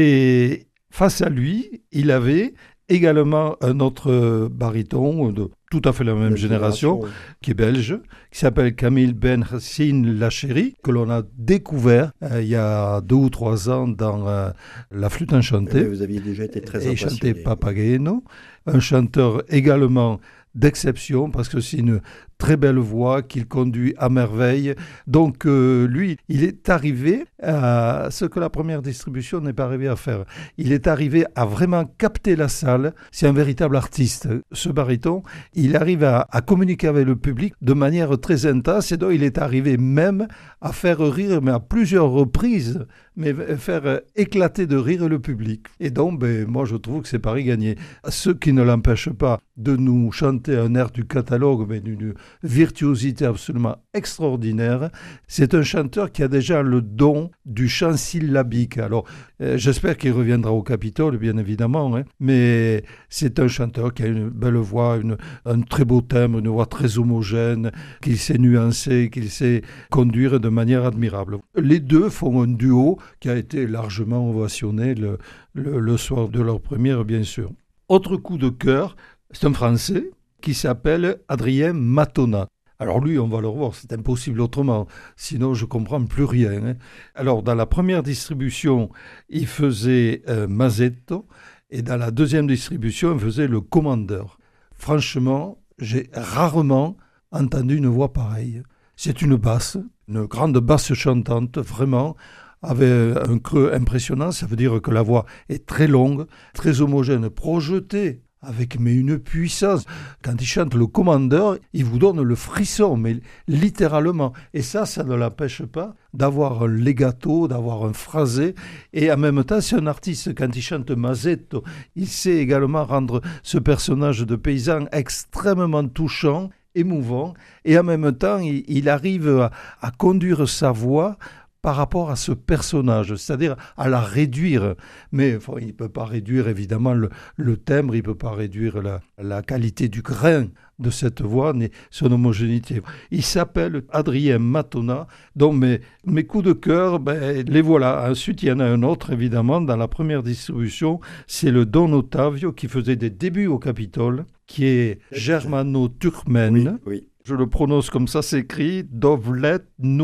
Et face à lui, il avait également un autre baryton de tout à fait la même génération, génération, qui est belge, qui s'appelle Camille Ben Hassine Lachéry, que l'on a découvert euh, il y a deux ou trois ans dans euh, La Flûte enchantée. Vous aviez déjà été très impressionné. Et chanté Papageno, un chanteur également d'exception, parce que c'est une très belle voix qu'il conduit à merveille. Donc euh, lui, il est arrivé à ce que la première distribution n'est pas arrivée à faire. Il est arrivé à vraiment capter la salle. C'est un véritable artiste. Ce baryton, il arrive à, à communiquer avec le public de manière très intense, et donc il est arrivé même à faire rire, mais à plusieurs reprises, mais faire éclater de rire le public. Et donc, ben, moi je trouve que c'est pari gagné. Ce qui ne l'empêche pas de nous chanter un air du catalogue, mais d'une virtuosité absolument extraordinaire. C'est un chanteur qui a déjà le don du chant syllabique. Alors, euh, j'espère qu'il reviendra au Capitole, bien évidemment, hein, mais c'est un chanteur qui a une belle voix, une, un très beau timbre, une voix très homogène, qu'il sait nuancer, qu'il sait conduire de manière admirable. Les deux font un duo qui a été largement ovationné le, le, le soir de leur première, bien sûr. Autre coup de cœur, c'est un Français qui s'appelle Adrien Matona. Alors lui, on va le revoir, c'est impossible autrement, sinon je ne comprends plus rien. Hein. Alors dans la première distribution, il faisait euh, Mazetto, et dans la deuxième distribution, il faisait le Commandeur. Franchement, j'ai rarement entendu une voix pareille. C'est une basse, une grande basse chantante, vraiment, avec un creux impressionnant. Ça veut dire que la voix est très longue, très homogène, projetée, avec mais une puissance. Quand il chante le Commandeur, il vous donne le frisson, mais littéralement. Et ça, ça ne l'empêche pas d'avoir un legato, d'avoir un phrasé. Et en même temps, c'est un artiste, quand il chante Mazetto, il sait également rendre ce personnage de paysan extrêmement touchant, émouvant. Et en même temps, il, il arrive à, à conduire sa voix par rapport à ce personnage, c'est-à-dire à la réduire. Mais enfin, il ne peut pas réduire évidemment le, le timbre, il ne peut pas réduire la, la qualité du grain de cette voix, ni son homogénéité. Il s'appelle Adrien Matona, donc mes, mes coups de cœur, ben, les voilà. Ensuite, il y en a un autre, évidemment, dans la première distribution, c'est le Don Ottavio qui faisait des débuts au Capitole, qui est germano-turkmène. Oui, oui. Je le prononce comme ça s'écrit, Dovlet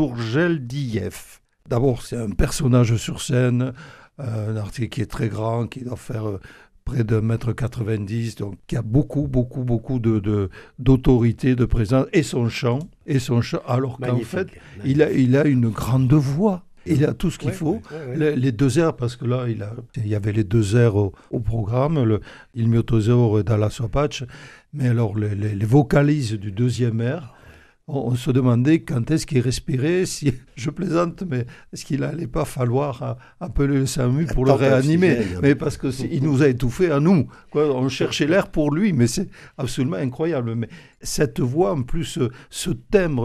Nurgeldiyev. D'abord, c'est un personnage sur scène, euh, un artiste qui est très grand, qui doit faire euh, près de un mètre quatre-vingt-dix, donc qui a beaucoup, beaucoup, beaucoup de, de, d'autorité, de présence, et son chant, et son chant, alors qu'en fait, il a, il a une grande voix. Il a tout ce qu'il ouais, faut, ouais, ouais, ouais. Les, les deux airs, parce que là, il, a, il y avait les deux airs au, au programme, le Il mio tesoro et Dalla sua pace, mais alors les, les, les vocalises du deuxième air, on, on se demandait quand est-ce qu'il respirait, si, je plaisante, mais est-ce qu'il n'allait pas falloir appeler le SAMU pour le réanimer, mais parce qu'il nous a étouffés à nous, quoi, on cherchait l'air pour lui, mais c'est absolument incroyable. Mais cette voix, en plus, ce, ce timbre-là,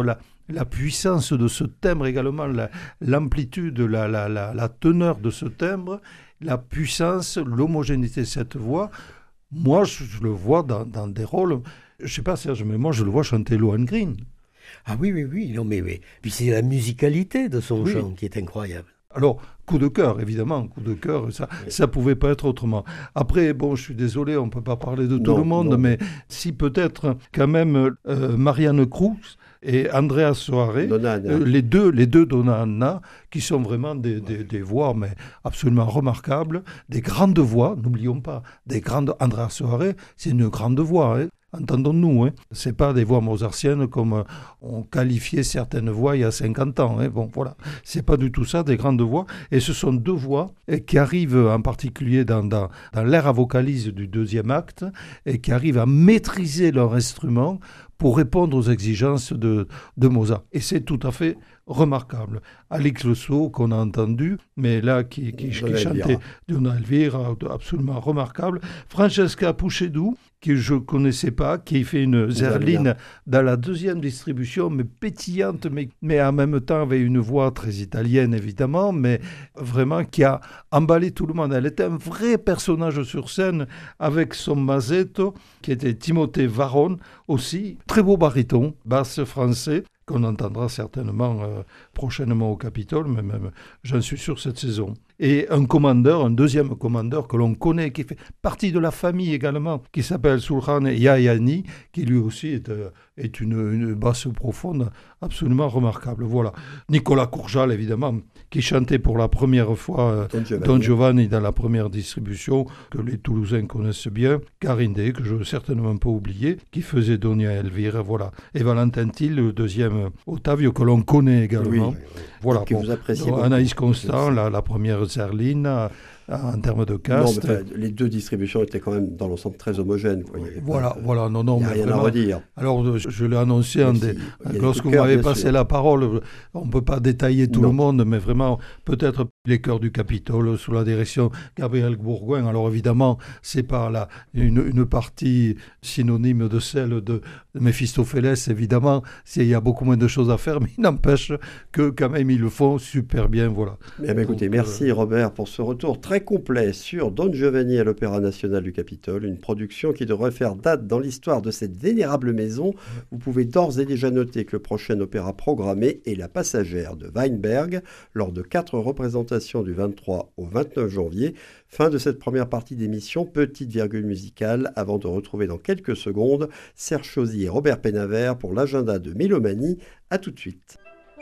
la puissance de ce timbre également, la, l'amplitude, la, la, la, la teneur de ce timbre, la puissance, l'homogénéité de cette voix. Moi, je, je le vois dans, dans des rôles, je ne sais pas Serge, mais moi je le vois chanter Lohengrin. Ah oui, oui, oui, non mais, mais puis c'est la musicalité de son oui. chant qui est incroyable. Alors, coup de cœur, évidemment, coup de cœur, ça ne pouvait pas être autrement. Après, bon, je suis désolé, on ne peut pas parler de tout non, le monde, non. mais si peut-être quand même euh, Marianne Cruz et Andrea Soare, euh, les deux, les deux Donna Anna, qui sont vraiment des, des, des voix mais absolument remarquables, des grandes voix, n'oublions pas, des grandes. Andrea Soare, c'est une grande voix, hein. Entendons-nous, hein. Ce n'est pas des voix mozartiennes comme on qualifiait certaines voix il y a cinquante ans. Hein. Bon, voilà, ce n'est pas du tout ça, des grandes voix. Et ce sont deux voix qui arrivent en particulier dans, dans, dans l'air à vocalise du deuxième acte et qui arrivent à maîtriser leur instrument pour répondre aux exigences de, de Mozart. Et c'est tout à fait remarquable. Alix Le Sceau, qu'on a entendu, mais là, qui, qui, qui chantait Donna Elvira, absolument remarquable. Francesca Puccedu, que je ne connaissais pas, qui fait une zerline dans la deuxième distribution, mais pétillante, mais, mais en même temps avec une voix très italienne, évidemment, mais vraiment qui a emballé tout le monde. Elle était un vrai personnage sur scène avec son mazzetto, qui était Timothée Varone aussi, très beau baryton, basse français, qu'on entendra certainement euh, prochainement au Capitole, mais même, j'en suis sûr, cette saison. Et un commandeur, un deuxième commandeur que l'on connaît, qui fait partie de la famille également, qui s'appelle Sulhan Yahjani, qui lui aussi est, euh, est une, une basse profonde absolument remarquable. Voilà. Nicolas Courjal, évidemment, qui chantait pour la première fois euh, Don, Giovanni. Don Giovanni dans la première distribution, que les Toulousains connaissent bien. Karine Day, que je ne veux certainement pas oublier, qui faisait Donia Elvira, voilà. Et Valentin Thiel, le deuxième Ottavio, que l'on connaît également. Oui, oui, oui. Voilà. Que bon. Vous appréciez Donc, Anaïs Constant, la, la première Zerline, en termes de cast. Non, mais les deux distributions étaient quand même dans l'ensemble très homogènes. Quoi. Voilà, pas, voilà, non, non. Il n'y a rien vraiment, à redire. Alors, je, je l'ai annoncé en des, si, lorsque vous m'avez passé sûr. la parole. On ne peut pas détailler tout non. le monde, mais vraiment, peut-être les chœurs du Capitole sous la direction de Gabriel Bourgoin. Alors, évidemment, c'est pas la, une, une partie synonyme de celle de Méphistophélès, évidemment. Il y a beaucoup moins de choses à faire, mais il n'empêche que, quand même, ils le font super bien. Voilà. Mais, mais écoutez, Donc, merci euh... Robert pour ce retour très complet sur Don Giovanni à l'Opéra National du Capitole, une production qui devrait faire date dans l'histoire de cette vénérable maison. Vous pouvez d'ores et déjà noter que le prochain opéra programmé est La Passagère de Weinberg, lors de quatre représentations du vingt-trois au vingt-neuf janvier. Fin de cette première partie d'émission, petite virgule musicale, avant de retrouver dans quelques secondes Serge Chauzy et Robert Pénavert pour l'agenda de Mélomanie. À tout de suite.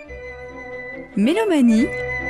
Mélomanie,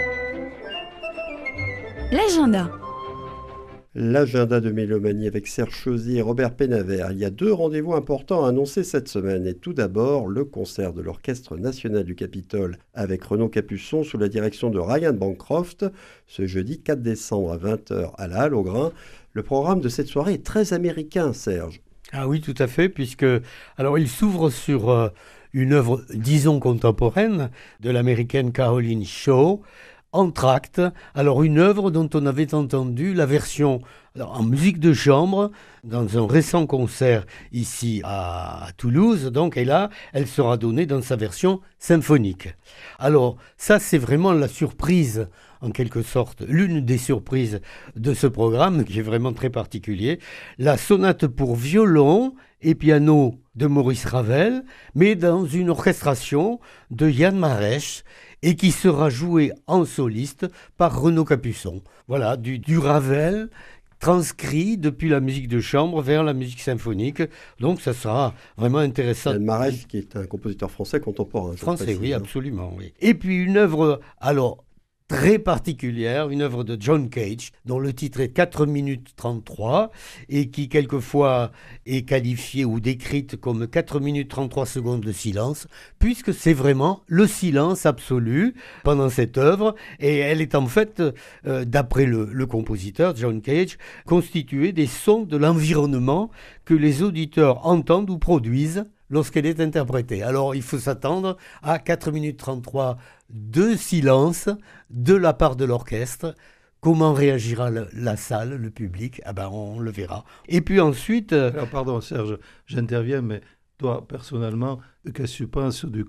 l'agenda. L'agenda de Mélomanie avec Serge Chauzy et Robert Pénavert. Il y a deux rendez-vous importants à annoncer cette semaine. Et tout d'abord, le concert de l'Orchestre National du Capitole avec Renaud Capuçon sous la direction de Ryan Bancroft, ce jeudi quatre décembre à vingt heures à la Halle au Grain. Le programme de cette soirée est très américain, Serge. Ah oui, tout à fait, puisque alors il s'ouvre sur euh, une œuvre, disons, contemporaine de l'américaine Caroline Shaw, Entr'acte, alors une œuvre dont on avait entendu la version alors, en musique de chambre dans un récent concert ici à, à Toulouse, donc, et là, elle sera donnée dans sa version symphonique. Alors, ça, c'est vraiment la surprise, en quelque sorte, l'une des surprises de ce programme, qui est vraiment très particulier, la sonate pour violon et piano de Maurice Ravel, mais dans une orchestration de Yann Marèche, et qui sera joué en soliste par Renaud Capuçon. Voilà, du, du Ravel transcrit depuis la musique de chambre vers la musique symphonique. Donc ça sera vraiment intéressant. Yann Marèche, qui est un compositeur français contemporain. Français, précise, oui, hein. absolument. Oui. Et puis une œuvre, alors, très particulière, une œuvre de John Cage, dont le titre est quatre minutes trente-trois, et qui quelquefois est qualifiée ou décrite comme quatre minutes trente-trois secondes de silence, puisque c'est vraiment le silence absolu pendant cette œuvre, et elle est en fait, euh, d'après le, le compositeur John Cage, constituée des sons de l'environnement que les auditeurs entendent ou produisent lorsqu'elle est interprétée. Alors, il faut s'attendre à quatre minutes trente-trois de silence de la part de l'orchestre. Comment réagira le, la salle, le public ? Ah ben, on le verra. Et puis ensuite... Euh... Alors, pardon, Serge, j'interviens, mais toi, personnellement, qu'est-ce que tu penses du concept ?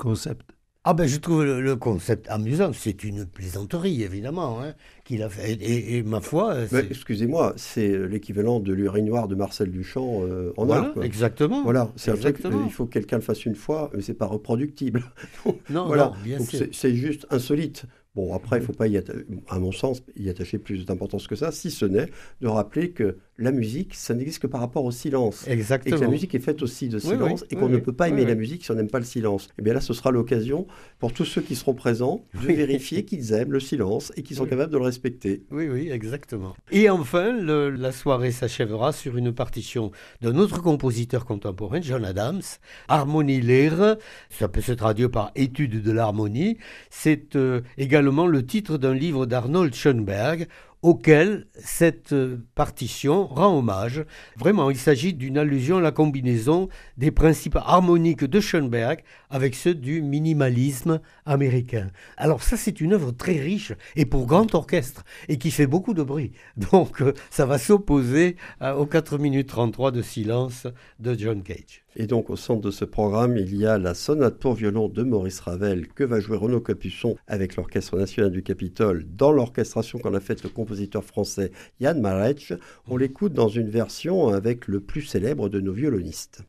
Ah ben je trouve le, le concept amusant, c'est une plaisanterie évidemment hein, qu'il a fait, et, et, et ma foi... Mais, excusez-moi, c'est l'équivalent de l'urinoir de Marcel Duchamp euh, en voilà, art. Quoi. Exactement. Voilà, c'est exactement. un truc, il faut que quelqu'un le fasse une fois, mais c'est pas reproductible. non, voilà. non, bien Donc sûr. C'est, c'est juste insolite. Bon, après, il ne faut pas, y atta- à mon sens, y attacher plus d'importance que ça, si ce n'est de rappeler que la musique, ça n'existe que par rapport au silence. Exactement. Et que la musique est faite aussi de Oui, silence, oui, et oui, qu'on oui, ne peut pas oui, aimer oui. la musique si on n'aime pas le silence. Et bien là, ce sera l'occasion, pour tous ceux qui seront présents, de Oui. vérifier qu'ils aiment le silence et qu'ils sont Oui. capables de le respecter. Oui, oui, exactement. Et enfin, le- la soirée s'achèvera sur une partition d'un autre compositeur contemporain, John Adams, Harmonie Lehre, ça peut se traduire par étude de l'harmonie. C'est euh, également le titre d'un livre d'Arnold Schoenberg, auquel cette euh, partition rend hommage. Vraiment, il s'agit d'une allusion à la combinaison des principes harmoniques de Schoenberg avec ceux du minimalisme américain. Alors ça, c'est une œuvre très riche et pour grand orchestre et qui fait beaucoup de bruit. Donc euh, ça va s'opposer euh, aux quatre minutes trente-trois de silence de John Cage. Et donc, au centre de ce programme, il y a la sonate pour violon de Maurice Ravel que va jouer Renaud Capuçon avec l'Orchestre national du Capitole dans l'orchestration qu'en a faite le compositeur français Jan Malec. On l'écoute dans une version avec le plus célèbre de nos violonistes.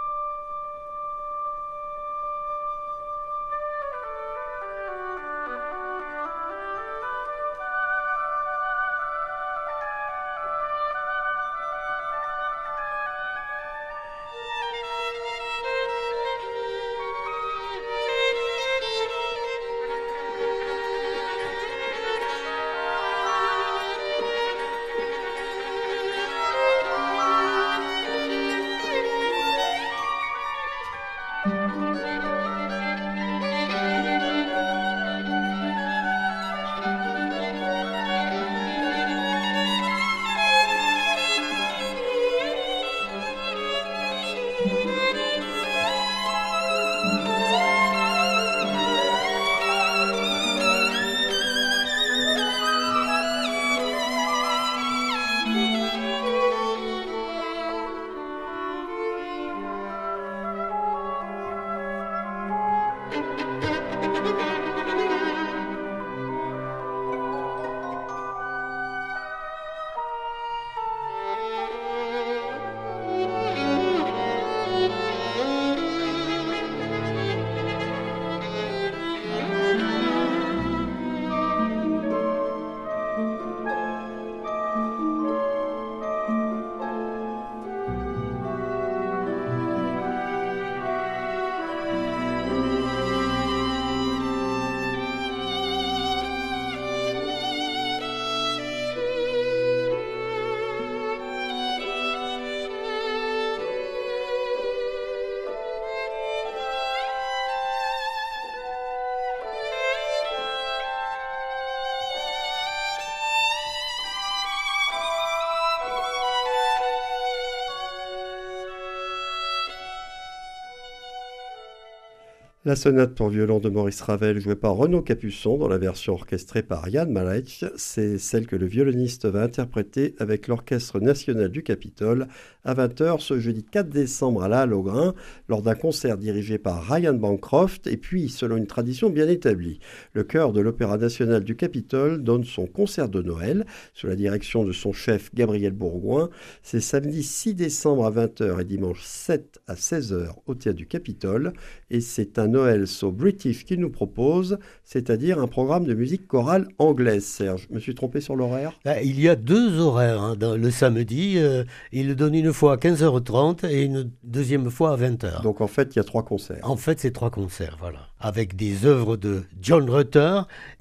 La sonate pour violon de Maurice Ravel, jouée par Renaud Capuçon dans la version orchestrée par Jan Malec, c'est celle que le violoniste va interpréter avec l'Orchestre national du Capitole à vingt heures ce jeudi quatre décembre à la Halle aux Grains, lors d'un concert dirigé par Ryan Bancroft et puis, selon une tradition bien établie, le chœur de l'Opéra national du Capitole donne son concert de Noël sous la direction de son chef Gabriel Bourgoin. C'est samedi six décembre à vingt heures et dimanche sept à seize heures au Théâtre du Capitole et c'est un Noël so British qu'il nous propose, c'est-à-dire un programme de musique chorale anglaise. Serge, je me suis trompé sur l'horaire ? Il y a deux horaires. Hein. Dans le samedi, euh, il le donne une fois à quinze heures trente et une deuxième fois à vingt heures. Donc en fait, il y a trois concerts. En fait, c'est trois concerts, voilà. Avec des œuvres de John Rutter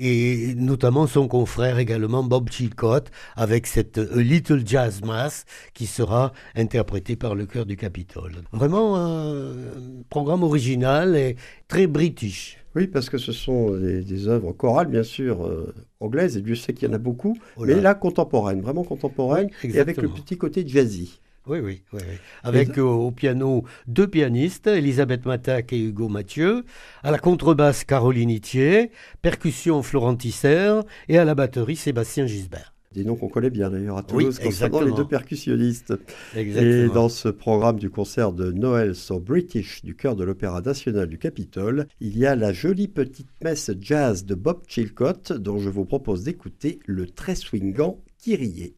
et notamment son confrère également Bob Chilcott avec cette A Little Jazz Mass qui sera interprétée par le chœur du Capitole. Vraiment un programme original et très british. Oui, parce que ce sont des, des œuvres chorales, bien sûr, euh, anglaises, et Dieu sait qu'il y en a beaucoup, Oh là. mais là, contemporaines, vraiment contemporaines, Oui, et avec le exactement. petit côté jazzy. Oui, oui, oui. oui. Avec euh, au piano deux pianistes, Elisabeth Matac et Hugo Mathieu, à la contrebasse Caroline Itier, percussion Florent Tisser et à la batterie Sébastien Gisbert. Des noms qu'on connaît bien d'ailleurs à Toulouse, Oui, concernant les deux percussionnistes. Exactement. Et dans ce programme du concert de Noël So British du chœur de l'Opéra national du Capitole, il y a la jolie petite messe jazz de Bob Chilcott, dont je vous propose d'écouter le très swingant Kyrie.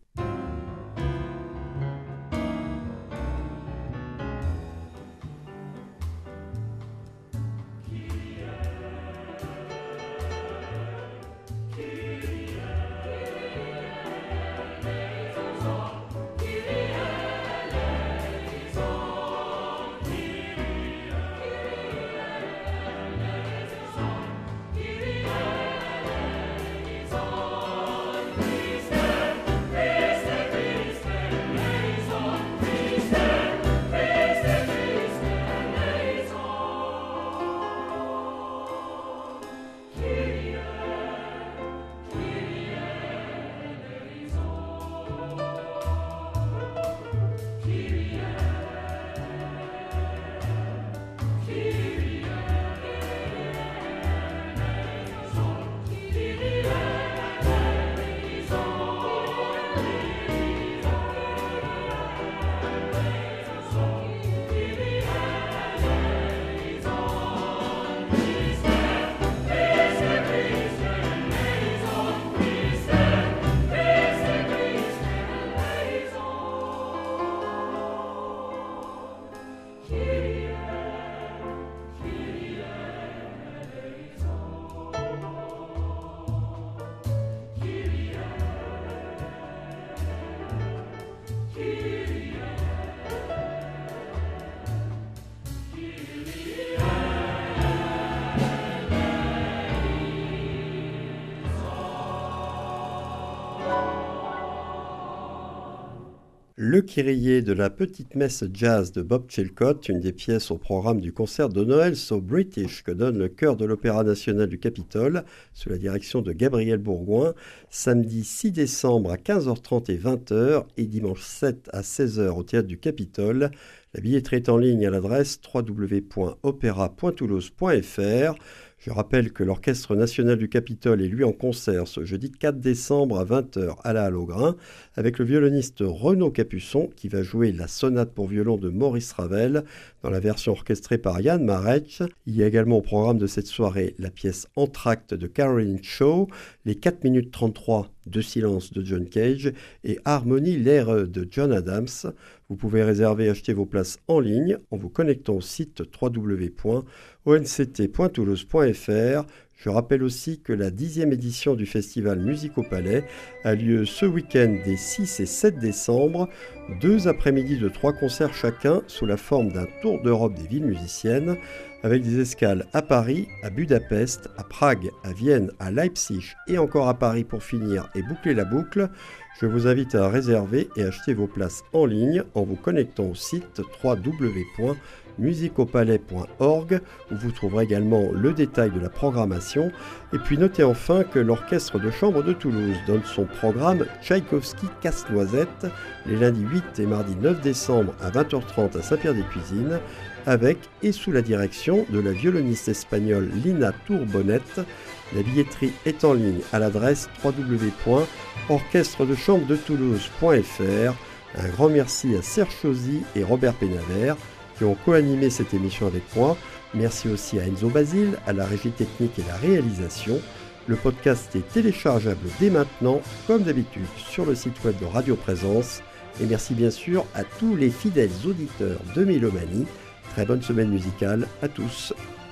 Le Kyrie de la petite messe jazz de Bob Chilcott, une des pièces au programme du concert de Noël So British que donne le chœur de l'Opéra national du Capitole, sous la direction de Gabriel Bourgoin, samedi six décembre à quinze heures trente et vingt heures et dimanche sept à seize heures au Théâtre du Capitole. La billetterie est en ligne à l'adresse w w w point opéra point toulouse point f r. Je rappelle que l'Orchestre national du Capitole est lui en concert ce jeudi quatre décembre à vingt heures à la Halle au Grain avec le violoniste Renaud Capuçon qui va jouer la sonate pour violon de Maurice Ravel dans la version orchestrée par Yann Marech. Il y a également au programme de cette soirée la pièce Entr'acte de Caroline Shaw, les quatre minutes trente-trois de silence de John Cage et Harmonie l'air de John Adams. Vous pouvez réserver et acheter vos places en ligne en vous connectant au site w w w point o n c t point toulouse point f r. Je rappelle aussi que la dixième édition du festival Musique au Palais a lieu ce week-end des six et sept décembre, deux après-midi de trois concerts chacun sous la forme d'un tour d'Europe des villes musiciennes, avec des escales à Paris, à Budapest, à Prague, à Vienne, à Leipzig et encore à Paris pour finir et boucler la boucle. Je vous invite à réserver et acheter vos places en ligne en vous connectant au site w w w point musique au palais point org où vous trouverez également le détail de la programmation. Et puis notez enfin que l'Orchestre de chambre de Toulouse donne son programme Tchaïkovski Casse-Noisette les lundis huit et mardi neuf décembre à vingt heures trente à Saint-Pierre-des-Cuisines avec et sous la direction de la violoniste espagnole Lina Tourbonnette. La billetterie est en ligne à l'adresse w w w point orchestre de chambre de toulouse point f r. Un grand merci à Serge Chauzy et Robert Pénavert qui ont co-animé cette émission avec moi. Merci aussi à Enzo Basile, à la régie technique et la réalisation. Le podcast est téléchargeable dès maintenant, comme d'habitude, sur le site web de Radio Présence. Et merci bien sûr à tous les fidèles auditeurs de Mélomanie. Très bonne semaine musicale à tous.